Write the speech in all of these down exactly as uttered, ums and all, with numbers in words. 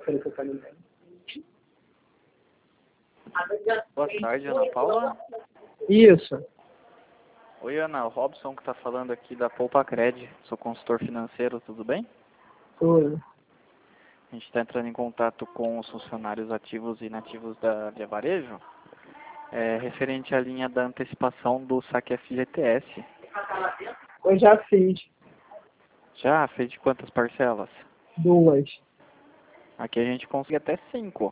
Peraí que eu quero ler. Boa tarde, Ana Paula. Isso. Oi, Ana. O Robson que está falando aqui da Poupa Cred. Sou consultor financeiro, tudo bem? Oi. A gente está entrando em contato com os funcionários ativos e inativos da Via Varejo, é, referente à linha da antecipação do saque F G T S. Eu já fiz Já fez de quantas parcelas? duas. Aqui a gente consegue até cinco,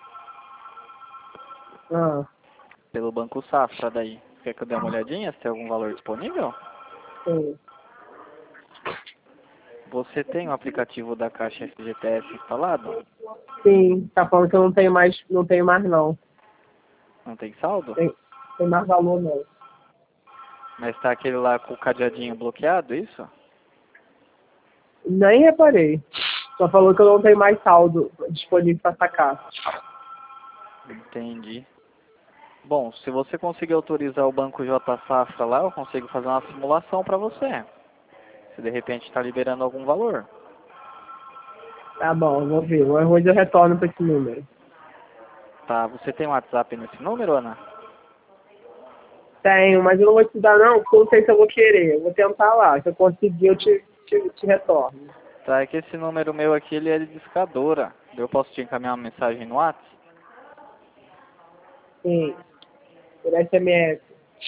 Ah, pelo Banco Safra daí. Quer que eu dê uma olhadinha se tem algum valor disponível? sim. Você tem o aplicativo da Caixa F G T S instalado? Sim, tá falando que eu não tenho mais, não tenho mais não. Não tem saldo? Tem, tem mais valor não. Mas tá aquele lá com o cadeadinho bloqueado, isso? Nem reparei. Só falou que eu não tenho mais saldo disponível para sacar. Entendi. Bom, se você conseguir autorizar o Banco J Safra lá, eu consigo fazer uma simulação para você. Se de repente está liberando algum valor. Tá bom, vou ver. Hoje eu retorno para esse número. Tá, você tem um WhatsApp nesse número, Ana? Tenho, mas eu não vou te dar não, porque eu não sei se eu vou querer. Eu vou tentar lá. Se eu conseguir, eu te, te, te retorno. Tá, é que esse número meu aqui, ele é de discadora. Eu posso te encaminhar uma mensagem no WhatsApp? Sim. Por S M S.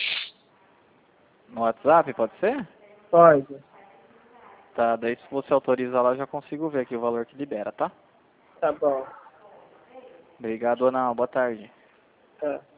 No WhatsApp, pode ser? Pode. Tá, daí se você autorizar lá, eu já consigo ver aqui o valor que libera, tá? Tá bom. Obrigado, Ana. Boa tarde. Tá.